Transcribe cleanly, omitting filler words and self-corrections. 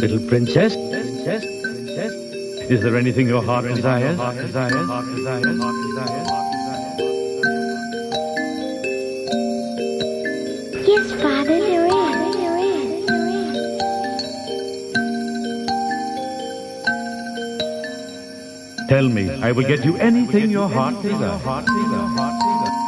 Little princess, is there anything your heart desires? Yes, Father, there is. Tell me, I will get you anything your heart desires.